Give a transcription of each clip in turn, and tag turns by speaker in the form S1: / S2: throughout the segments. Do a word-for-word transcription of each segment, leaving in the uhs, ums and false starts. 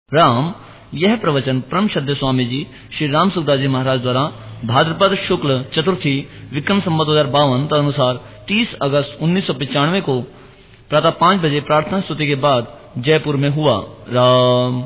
S1: राम। यह प्रवचन परम श्रद्धेय स्वामी जी श्री राम सुखदास जी महाराज द्वारा भाद्रपद शुक्ल चतुर्थी विक्रम संवत दो हजार बावन तदनुसार तीस अगस्त उन्नीस सौ पचानवे को प्रातः पाँच बजे प्रार्थना स्तुति के बाद जयपुर में हुआ। राम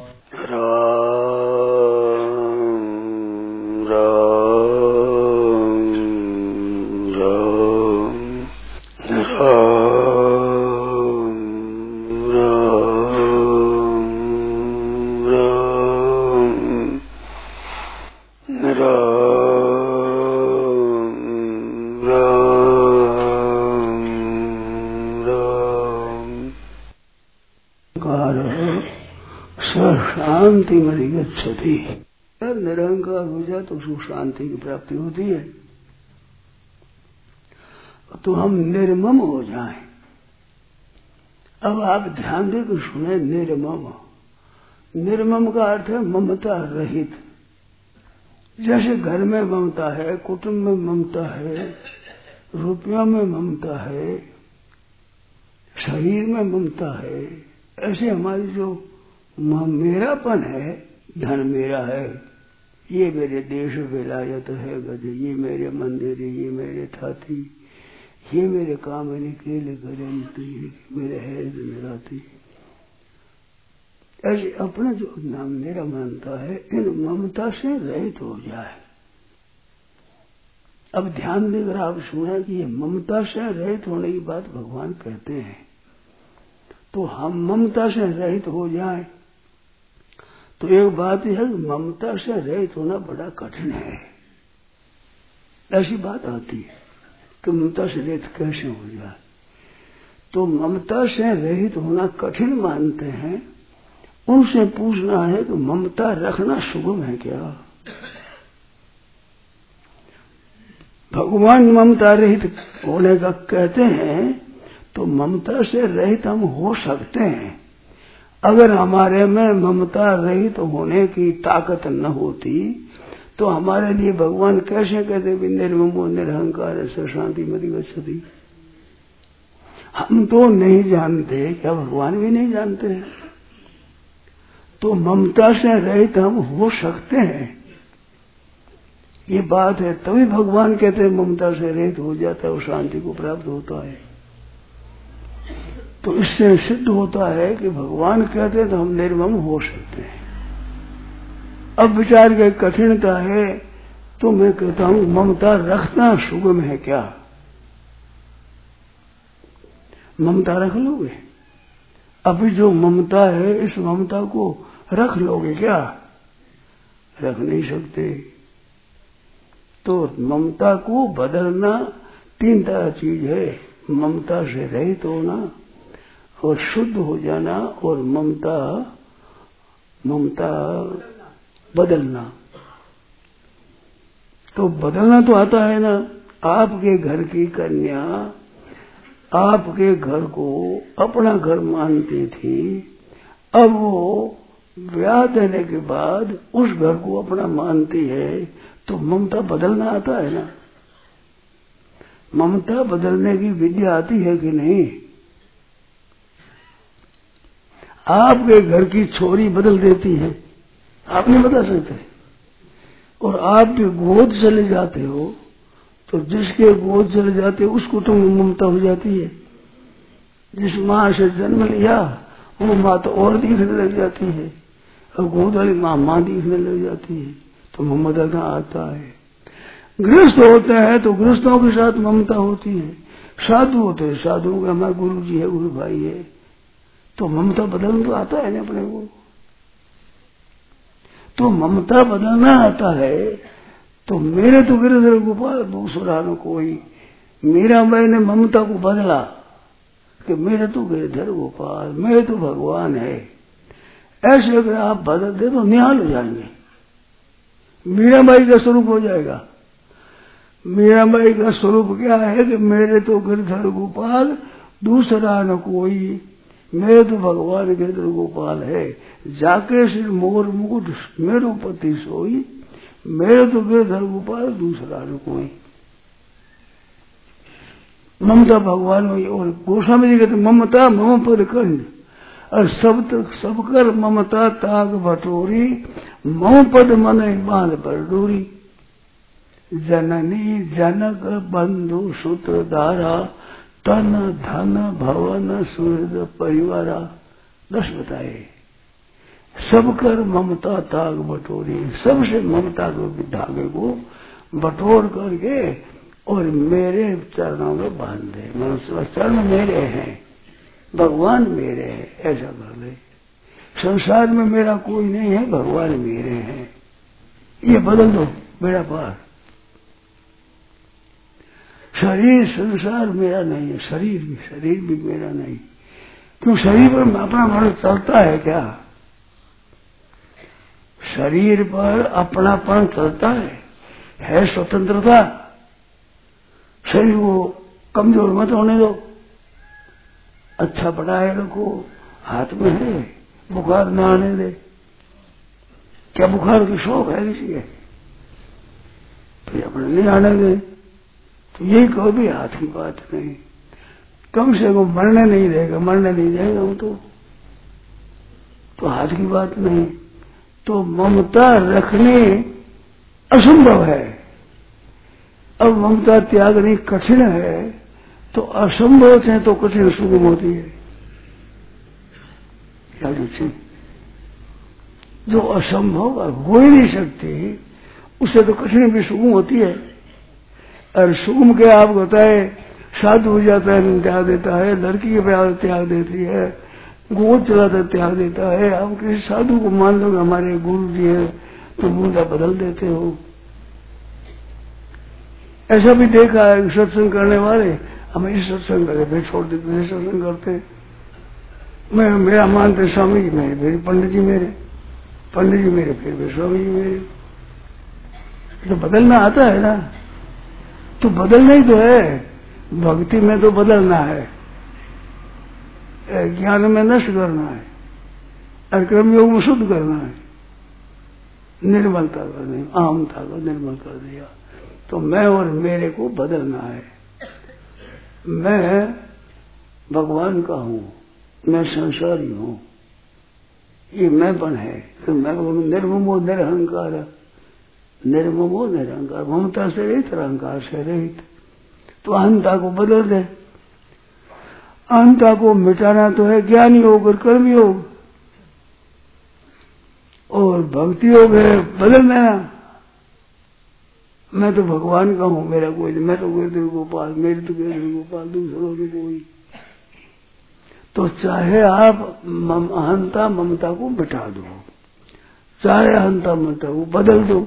S2: शांति मरी गच्छति। निरंकार हो जाए तो सुख शांति की प्राप्ति होती है। तो हम निर्मम हो जाएं। अब आप ध्यान देकर सुने, निर्मम। निर्मम का अर्थ है ममता रहित। जैसे घर में ममता है, कुटुंब में ममता है, रुपयों में ममता है, शरीर में ममता है, ऐसे हमारी जो मेरापन है, धन मेरा है, ये मेरे देश विलायत है गज, ये मेरे मंदिर, ये मेरे थाती, ये मेरे काम निकेल गरंती, मेरे है मेराती, ऐसे अपना जो नाम मेरा मानता है, इन ममता से रहित हो जाए। अब ध्यान देकर आप सुना कि ये ममता से रहित होने की बात भगवान कहते हैं। तो हम ममता से रहित हो जाएं। तो एक बात यह है कि ममता से रहित होना बड़ा कठिन है। ऐसी बात आती है कि ममता से रहित कैसे हो जाए। तो ममता से रहित होना कठिन मानते हैं, उनसे पूछना है कि ममता रखना सुगम है क्या? भगवान ममता रहित होने का कहते हैं, तो ममता से रहित हम हो सकते हैं। अगर हमारे में ममता रहित होने की ताकत न होती तो हमारे लिए भगवान कैसे कहते भी निर्ममो निरहंकार से शांति मति गच्छति। हम तो नहीं जानते, क्या भगवान भी नहीं जानते हैं? तो ममता से रहित हम हो सकते हैं, ये बात है। तभी भगवान कहते हैं ममता से रहित हो जाता है और शांति को प्राप्त होता है। तो इससे सिद्ध होता है कि भगवान कहते हैं तो हम निर्मम हो सकते हैं। अब विचार की कठिनता है, तो मैं कहता हूं ममता रखना सुगम है क्या? ममता रख लोगे? अभी जो ममता है, इस ममता को रख लोगे क्या? रख नहीं सकते। तो ममता को बदलना तीन तरह चीज है। ममता से रहित होना और शुद्ध हो जाना और ममता ममता बदलना। तो बदलना तो आता है ना। आपके घर की कन्या आपके घर को अपना घर मानती थी, अब वो ब्याह देने के बाद उस घर को अपना मानती है, तो ममता बदलना आता है ना। ममता बदलने की विद्या आती है कि नहीं? आपके घर की छोरी बदल देती है, आप नहीं बदल सकते। और आप भी गोद चले जाते हो, तो जिसके गोद चले जाते हो उसको तो ममता हो जाती है। जिस माँ से जन्म लिया वो माँ तो और दिखने लग जाती है, और गोद वाली माँ माँ दिखने लग जाती है। तो ममता का आता है। गृहस्थ होते हैं तो गृहस्थों के साथ ममता होती है। साधु होते हैं, साधुओं का हमारा गुरु जी है, गुरु भाई है, तो ममता बदलना तो आता है ना अपने को। तो ममता बदलना आता है। तो मेरे तो गिरधर गोपाल दूसरा न कोई। मेरा मैंने ममता को बदला कि मेरे तो गिरधर गोपाल, मेरे तो भगवान है। ऐसे अगर आप बदल दे तो निहाल हो जाएंगे। मीराबाई का स्वरूप हो जाएगा। मीराबाई का स्वरूप क्या है कि मेरे तो गिरधर गोपाल, दूसरा न कोई, मेरे तो भगवान गिरधर गोपाल है। जाके श्री मोर मुकुट मेरो पति सोई, मेरे तो गिरधर गोपाल, दूसरा न कोई। ममता भगवान में। और गोस्वामी जी कहते ममता मम पद कंड, और सब तक सब कर ममता ताग बटोरी, मोह पद मन बांध पर डोरी। जननी जनक बंधु सूत्र धारा, तन धन भवन सूर्य परिवारा। दस बताए, सब कर ममता ताग बटोरी, सबसे ममता को धागे को बटोर करके और मेरे चरणों में बांध दे। मनुष्य चरण मेरे हैं, भगवान मेरे हैं, ऐसा कर ले। संसार में मेरा कोई नहीं है, भगवान मेरे हैं, ये बदल दो मेरा पार। शरीर संसार मेरा नहीं है, शरीर भी शरीर भी मेरा नहीं। क्यों? शरीर पर अपना मन चलता है क्या? शरीर पर अपनापन चलता है, है स्वतंत्रता। शरीर को कमजोर मत होने दो, अच्छा पढ़ाए रखो, हाथ में है, बुखार न आने दे। क्या बुखार की शौक है किसी के? फिर अपने नहीं आने दे, तो यही कहो भी हाथ की बात नहीं। कम से कम मरने नहीं देगा, मरने नहीं देगा हम तो, तो हाथ की बात नहीं। तो ममता रखने असंभव है। अब ममता त्यागनी कठिन है, तो असंभव से तो कठिन सुगम होती है। क्या जी? जो असंभव हो ही नहीं सकती, उससे तो कठिन भी सुगम होती है। और सुगम के आप बताए, साधु हो जाता है त्याग देता है, लड़की के प्यार त्याग देती है, गोद चलाता त्याग देता है। आप किसी साधु को मान लो हमारे गुरु जी है, तो बूंदा बदल देते हो। ऐसा भी देखा है, सत्संग करने वाले हमें इस सत्संग करते फिर छोड़ देते, सत्संग करते। मैं मेरा मानते स्वामी जी मेरे, फिर पंडित जी मेरे, पंडित जी मेरे, फिर स्वामी जी मेरे। तो बदलना आता है ना, तो बदलना ही तो है। भक्ति में तो बदलना है, ज्ञान में नष्ट करना है, और कर्म योग में शुद्ध करना है, निर्मलता करनी, आमता को निर्मल कर दिया। तो मैं और मेरे को बदलना है। मैं भगवान का हूँ, मैं संसारी हूँ, ये मैंपन है। तो मैं निर्ममो निरहंकार, निर्ममो निरहंकार, ममता से रहित, अहंकार से रहित। तो अहंता को बदल दे। अहंता को मिटाना तो है ज्ञान योग और कर्म योग, और भक्ति योग है बदल देना। मैं तो भगवान का हूँ, मेरा कोई नहीं, मैं तो गुरुदेव गोपाल, मेरे तो गुरुदेव गोपाल, दूसरों की कोई। तो चाहे आप मम, अहंता ममता को मिटा दो, चाहे अहंता ममता को बदल दो,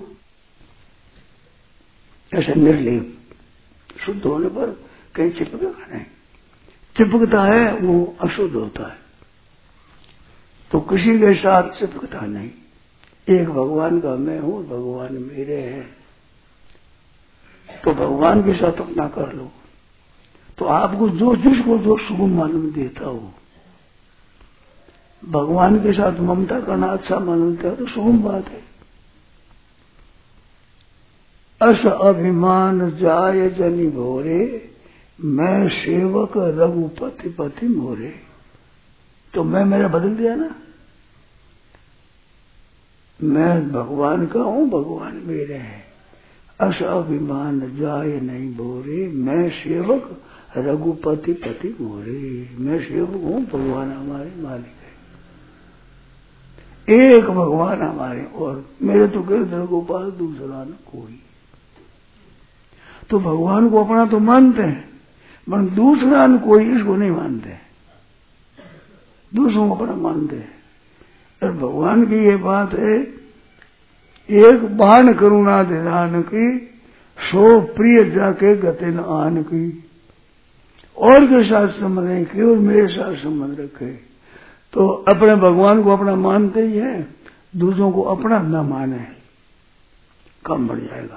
S2: ऐसे निर्लेप शुद्ध होने पर कहीं चिपकेगा नहीं। चिपकता है वो अशुद्ध होता है, तो किसी के साथ चिपकता नहीं। एक भगवान का मैं हूं, भगवान मेरे हैं, तो भगवान के साथ अपना कर लो। तो आपको जो जिसको जो सुगम मालूम देता हो, भगवान के साथ ममता करना अच्छा मालूम देता है तो सुगम बात है। अस अभिमान जाय जनि भोरे, मैं सेवक रघुपति पति मोरे। तो मैं मेरा बदल दिया ना, मैं भगवान का हूं, भगवान मेरे हैं। अस अभिमान जाय नहीं भोरे, मैं सेवक रघुपति पति मोरे। मैं सेवक हूं, भगवान हमारे मालिक है, एक भगवान हमारे, और मेरे तो गिरधर गोपाल, दूसरा न कोई। तो भगवान को अपना तो मानते हैं, पर दूसरा न कोई इसको नहीं मानते, दूसरों को अपना मानते हैं। और भगवान की ये बात है, एक बाण करुणा निधान की, सो प्रिय जाके गति न आन की। और के साथ संबंध नहीं की और मेरे साथ संबंध रखे। तो अपने भगवान को अपना मानते ही है, दूसरों को अपना न माने, कम बढ़ जाएगा।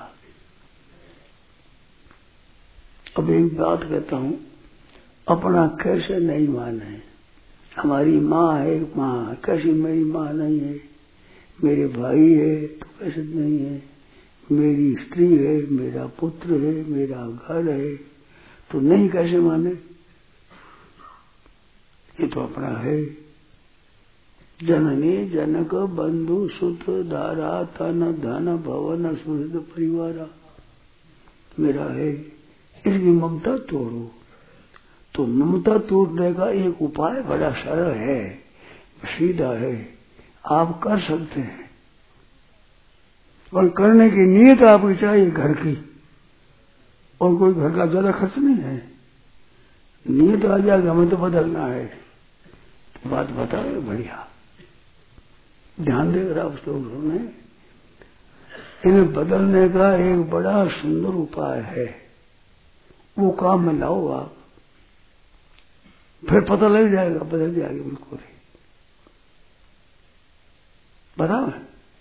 S2: अब एक बात कहता हूं, अपना कैसे नहीं माने। हमारी माँ है, माँ कैसी मेरी माँ नहीं है, मेरे भाई है तो कैसे नहीं है, मेरी स्त्री है, मेरा पुत्र है, मेरा घर है, तो नहीं कैसे माने। ये तो अपना है, जननी जनक बंधु सुत धारा तन धन भवन सुहृद परिवारा। मेरा है, इसकी ममता तोड़ो। तो ममता तोड़ने का एक उपाय बड़ा सरल है, सीधा है, आप कर सकते हैं। पर करने की नीयत आपकी चाहिए घर की, और कोई घर का ज्यादा खर्च नहीं है। नीयत आ जाएगा, हमें तो बदलना है, तो बात बताओ बढ़िया। ध्यान देकर आप लोगों ने इन्हें बदलने का एक बड़ा सुंदर उपाय है, वो काम में लाओ आप, फिर पता लग जाएगा, बदल जाएगी बिल्कुल ही। बताओ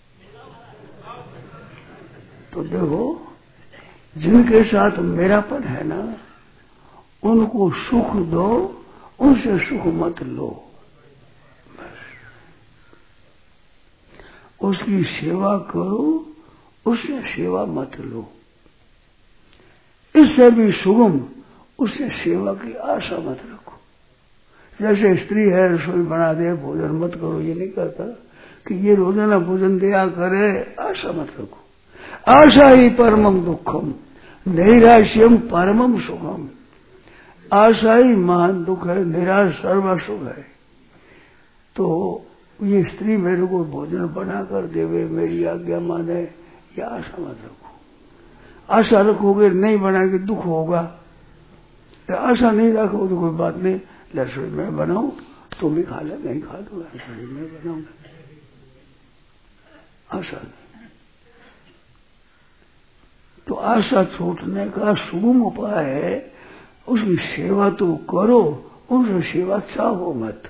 S2: तो देखो, जिनके साथ मेरापन है ना, उनको सुख दो, उनसे सुख मत लो। उसकी सेवा करो, उससे सेवा मत लो। इससे भी सुगम, उससे सेवा की आशा मत रखो। जैसे स्त्री है, रसोई बना दे, भोजन मत करो, ये नहीं कहता कि ये रोजाना भोजन दिया करे, आशा मत रखो। आशा ही परमम दुखम नैराश्यम परमम सुखम। आशा ही महान दुख है, निराश सर्व सुख है। तो ये स्त्री मेरे को भोजन बना कर देवे, मेरी आज्ञा माने, ये आशा मत रखो। आशा रखोगे नहीं बनाएगी दुख होगा। आशा नहीं रखो तो कोई बात नहीं, रसोई में बनाऊं, तुम भी खा ले, नहीं खा दो, रसोई में बनाऊंगा। आशा नहीं। तो आशा छूटने का सुगम उपाय है, उसकी सेवा तो करो, उनसे सेवा चाहो मत।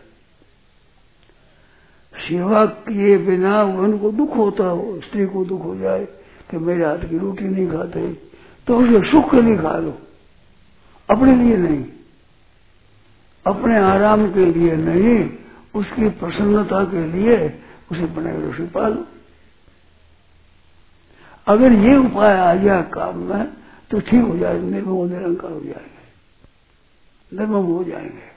S2: सेवा किए बिना उनको दुख होता हो, स्त्री को दुख हो जाए कि मेरे हाथ की रोटी नहीं खाते, तो उसे सुख के लिए खा लो, अपने लिए नहीं, अपने आराम के लिए नहीं, उसकी प्रसन्नता के लिए उसे बनाई रोटी पालो। अगर ये उपाय आ गया काम में तो ठीक हो जाएगा, निर्मम निरंकार हो जाएंगे, निर्मम हो जाएंगे।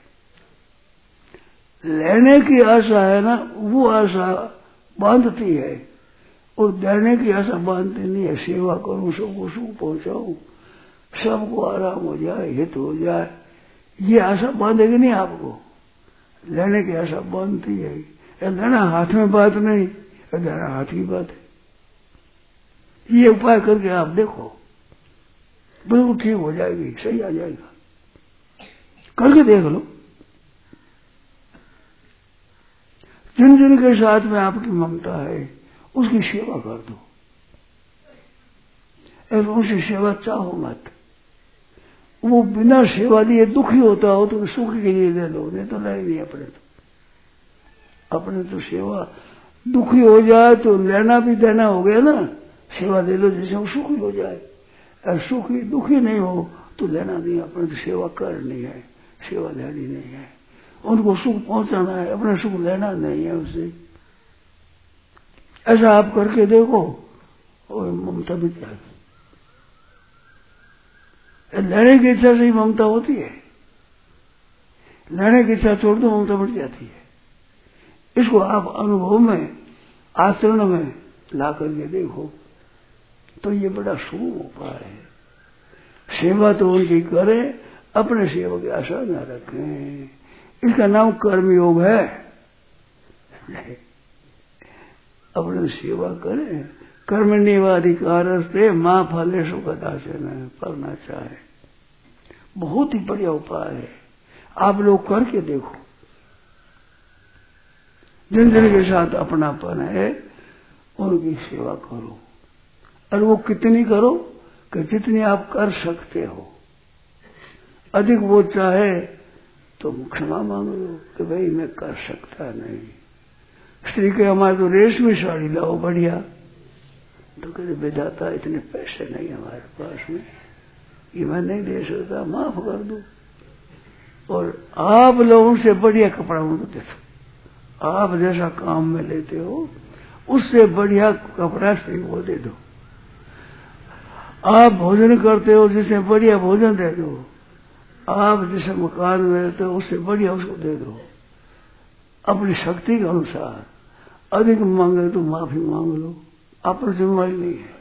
S2: लेने की आशा है ना, वो आशा बांधती है, और देने की आशा बांधती नहीं है। सेवा करूं, सबको सुख पहुंचाऊं, सबको आराम हो जाए, हित हो जाए, ये आशा बांधेगी नहीं आपको। लेने की आशा बांधती है। लेना हाथ में बात नहीं, देना हाथ की बात है। ये उपाय करके आप देखो, बिल्कुल ठीक हो जाएगी, सही आ जाएगा, करके देख लो। जिन जिन के साथ में आपकी ममता है, उसकी सेवा कर दो, और उनसे सेवा चाहो मत। वो बिना सेवा दिए दुखी होता हो तो सुख के लिए दे दो, नहीं तो नहीं, नहीं अपने तो अपने तो सेवा दुखी हो जाए तो लेना भी देना हो गया ना, सेवा दे दो जिससे वो सुखी हो जाए। और सुखी दुखी नहीं हो तो लेना नहीं, अपने तो सेवा करनी है, सेवा लेनी नहीं है। उनको सुख पहुंचाना है, अपना सुख लेना नहीं है उससे। ऐसा आप करके देखो, और ममता भी जाएगी। लेने की इच्छा से ही ममता होती है, लेने की इच्छा छोड़ दो ममता बढ़ जाती है। इसको आप अनुभव में, आचरण में ला करके देखो, तो ये बड़ा शुभ उपाय है। सेवा तो उनकी करें, अपने सेवा की आशा न रखें। इसका नाम कर्म योग है। अपने सेवा करें, कर्मण्येवाधिकार से मां फले सुखदासन पढ़ना चाहे, बहुत ही बढ़िया उपाय है। आप लोग करके देखो, जिन जिन के साथ अपनापन है उनकी सेवा करो, और वो कितनी करो कि जितनी आप कर सकते हो। अधिक वो चाहे तो क्षमा मांग लो कि भाई मैं कर सकता नहीं। स्त्री के हमारे तो रेशमी साड़ी लाओ बढ़िया, तो कहते विधाता इतने पैसे नहीं हमारे पास में, ये मैं नहीं दे सकता, माफ कर दो। और आप लोगों से बढ़िया कपड़ा उनको दे दो, आप जैसा काम में लेते हो उससे बढ़िया कपड़ा स्त्री को दे दो। आप भोजन करते हो जिससे बढ़िया भोजन दे दो, आप जिसे मकान में रहते हो उससे बढ़िया उसको दे दो। अपनी शक्ति के अनुसार। अधिक मांगे तो माफी मांग लो, आप पर जिम्मेवारी नहीं है।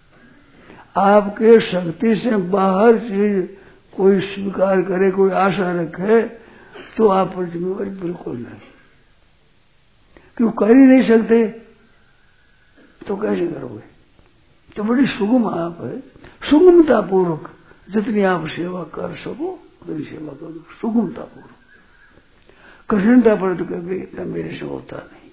S2: आपके शक्ति से बाहर चीज कोई स्वीकार करे, कोई आशा रखे, तो आप पर जिम्मेवारी बिल्कुल नहीं। क्यों कर ही नहीं सकते तो कैसे करोगे? तो बड़ी सुगम आप है, सुगमता पूर्वक जितनी आप सेवा कर सको उतनी सेवा करो, सुगमता पूर्वक। कठिनता पर तो कभी इतना मेरे से होता नहीं।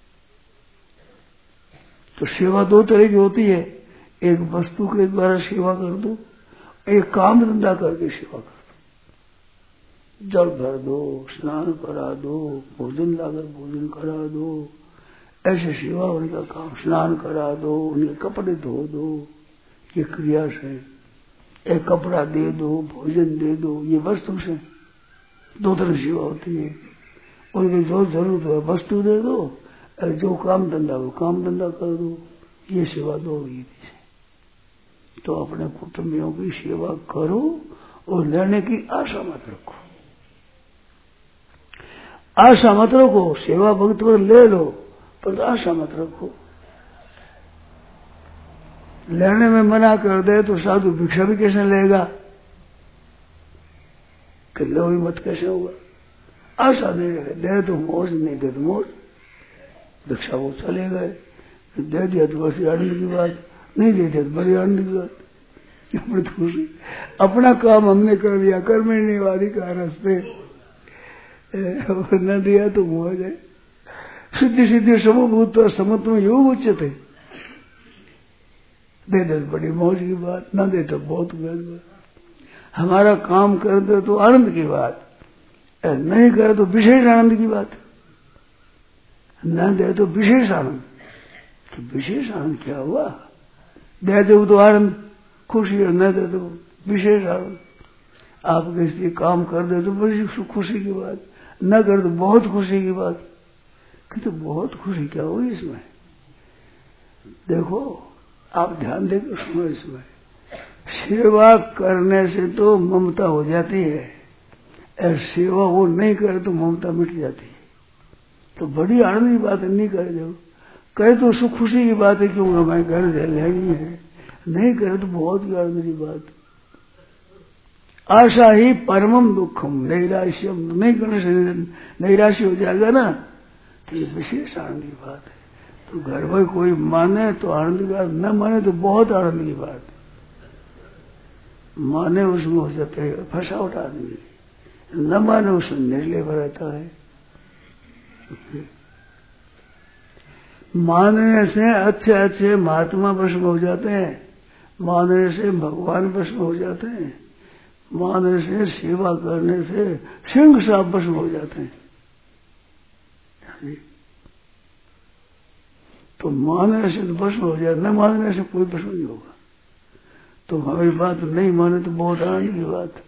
S2: तो सेवा दो तरह की होती है, एक वस्तु के द्वारा सेवा कर दो, एक काम धंधा करके सेवा कर दो। जल भर दो, स्नान करा दो, भोजन लाकर भोजन करा दो, ऐसे सेवा उनका काम, स्नान करा दो, उनके कपड़े धो दो, ये क्रिया से। एक कपड़ा दे दो, भोजन दे दो, ये वस्तु से। दो तरह सेवा होती है। उनकी जो जरूरत है वस्तु दे दो, और जो काम धंधा वो काम धंधा कर दो, ये सेवा दो विधि से। तो अपने कुटुंबियों की सेवा करो और लेने की आशा मत रखो। आशा मत रखो, सेवा भक्त पर ले लो, पर आशा मत रखो। लेने में मना कर दे तो साधु भिक्षा भी कैसे लेगा? कि लो ही मत कैसे होगा? आशा नहीं रहे, दे तो मौज, नहीं दे तो मौज। भिक्षा वो चले गए, दे दिया तो बस आनंद की बात, नहीं दे दिया तो बड़ी आनंद की बात। बड़ी खुशी, अपना काम हमने कर दिया, कर्मण्य वाली का रस्ते, न दिया तो मौज है। सिद्धि सिद्धि समभूत समत्व योग उच्चते, दे दे तो बड़ी मौज की बात, न दे तो बहुत गलत बात। हमारा काम कर दे तो आनंद की बात, नहीं करे तो विशेष आनंद की बात। न दे तो विशेष आनंद, तो विशेष आनंद क्या हुआ? दे दो तो आनंद खुशी, और न दे तो विशेष आनंद। आप किसी काम कर दे तो बड़ी खुशी की बात, न कर तो बहुत खुशी की बात। तो बहुत खुशी क्या हुई इसमें? देखो आप ध्यान देकर सुनो, इसमें सेवा करने से तो ममता हो जाती है, और सेवा वो नहीं करे तो ममता मिट जाती है। तो बड़ी आनंद की बात है, नहीं करे जो कहे तो सुख खुशी की बात है, क्यों हमारे घर लेनी है, नहीं करे तो बहुत ही आनंद की बात। आशा ही परमम दुखम नैराश्यम, नहीं करने से नैराश्य हो जाएगा ना, तो ये विशेष आनंद की बात है। तो घर में कोई माने तो आनंद की बात, न माने तो बहुत आनंद की बात। माने उसमें हो जाता है फंसावट आदमी, न माने उसमें निर्लेप रहता है। मानने से अच्छे अच्छे महात्मा भस्म हो जाते हैं, मानने से भगवान भस्म हो जाते हैं, मानने से सेवा करने से सिंह साहब भस्म हो जाते हैं। तो मानने से तो भस्म हो जाए, न मानने से कोई भस्म नहीं होगा। तो हमारी बात नहीं माने तो बहुत आनंद की बात।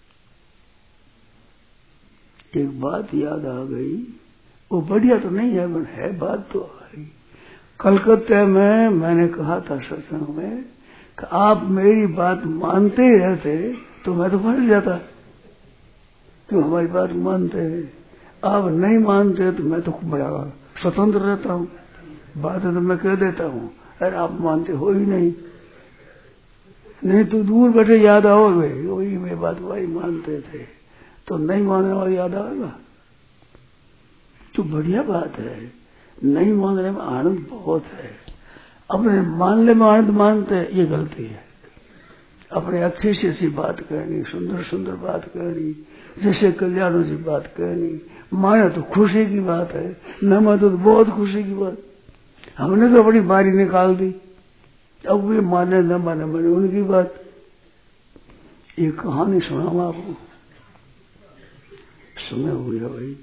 S2: एक बात याद आ गई, वो बढ़िया तो नहीं है, पर है बात तो आ गई। कलकत्ते में मैंने कहा था सत्संग में कि आप मेरी बात मानते ही रहते तो मैं तो फंस जाता। तो हमारी बात मानते हैं, आप नहीं मानते तो मैं तो बड़ा स्वतंत्र रहता हूँ। बात तो मैं कह देता हूँ, अरे आप मानते हो ही नहीं, नहीं तो दूर बैठे याद आओगे, वही मेरी बात वही मानते थे, तो नहीं मानने वाला याद आएगा। तो बढ़िया बात है, नहीं मानने में आनंद बहुत है। अपने मानने में आनंद मानते हैं, ये गलती है। अपने अच्छी से अच्छी बात कहनी, सुंदर सुंदर बात कहनी, जैसे कल्याणों की बात कहनी, माने तो खुशी की बात है, न माने तो बहुत खुशी की बात। हमने तो अपनी बारी निकाल दी, अब वे माने न माने माने उनकी बात। ये कहानी सुनाऊं आपको, समय हो गया भाई।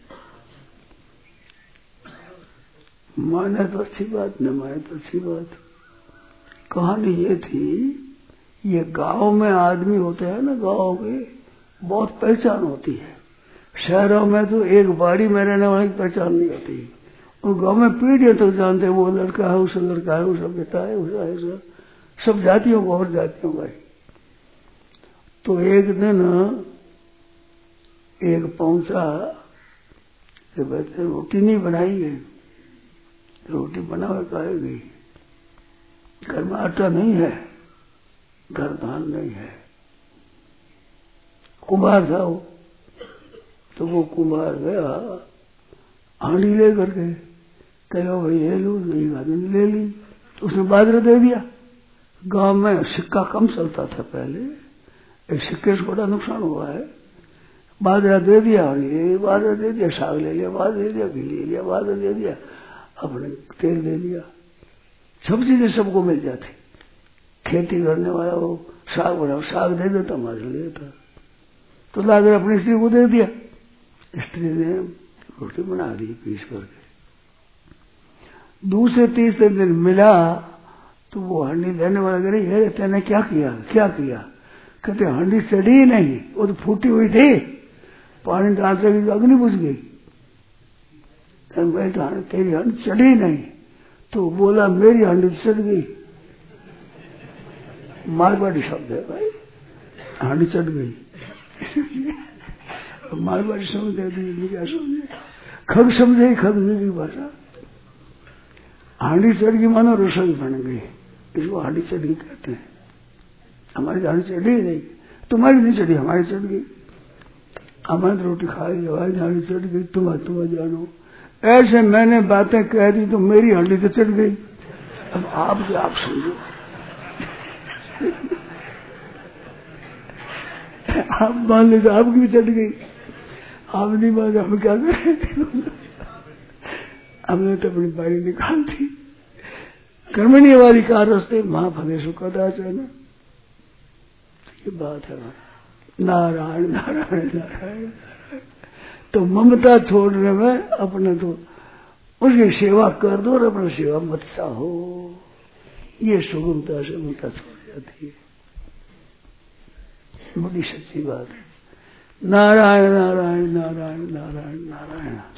S2: माने तो अच्छी बात, न माने तो अच्छी बात। कहानी ये थी, ये गांव में आदमी होते हैं ना, गांव में बहुत पहचान होती है। शहरों में तो एक बाड़ी में रहने वाले की पहचान नहीं होती। और गांव में पीढ़ियों तक जानते हैं, वो लड़का है, उसका लड़का है, उसका बेटा है, उसका है, सब जातियों को और जातियों का। तो एक दिन एक पहुंचा कि बेहतर रोटी नहीं बनाई है, रोटी बनावे खाएगी, घर में आटा नहीं है, घर धान नहीं है। कुम्हार था वो, तो वो कुम्हार गया हांडी ले करके, कहो भाई ले लो, नहीं आदमी ले ली, तो उसने बाजरा दे दिया। गांव में सिक्का कम चलता था पहले, एक सिक्के से बड़ा नुकसान हुआ है। बाजरा दे दिया, बाजरा दे दिया, साग ले लिया, बाजरा दे दिया, घी ले लिया, बाजरा दे दिया, अपने तेल दे दिया, सब चीजें सबको मिल जाती। खेती करने वाला वो साग बनाओ, साग दे देता, माजरा ले देता, तो लाकर अपनी स्त्री को दे दिया। स्त्री ने रोटी बना दी पीस करके। दूसरे तीसरे दिन मिला तो वो हांडी लेने वाला कह रही है तेने क्या किया, क्या किया? कहते हांडी चढ़ी ही नहीं, वो तो फूटी हुई थी, पानी डाल सकी तो अग्नि बुझ गई। भाई तो तेरी हांडी चढ़ी नहीं, तो बोला मेरी हांडी चढ़ गई। मारवाड़ी शब्द है भाई, हांडी चढ़ गई। मारवाड़ी शब्द है, क्या समझे? खग समझे, खग की भाषा। हांडी चढ़ गई मानो रसोई बन गई, इसको हांडी चढ़ गई कहते हैं। हमारी हांडी चढ़ी नहीं, तुम्हारी नहीं चढ़ी, हमारी चढ़ गई। हमारी रोटी खाई, हमारी हांडी चढ़ गई, तुम तुम जानो। ऐसे मैंने बातें कह दी तो मेरी हांडी तो चढ़ गई। अब आप क्या आप समझो, आप मान ली तो आपकी भी चढ़ गई, आप नहीं मान हम क्या करें? हमने तो अपनी बारी निकाल दी। कर्मणि वाली कारस्ते महाफलेषु कदाचन, ये बात है। नारायण नारायण नारायण। तो ममता छोड़ने में अपने तो उसकी सेवा कर दो और अपनी सेवा मत चाहो, ये सुगमता से ममता छोड़ जाती है। बड़ी सच्ची बात है। नारायण नारायण नारायण नारायण नारायण।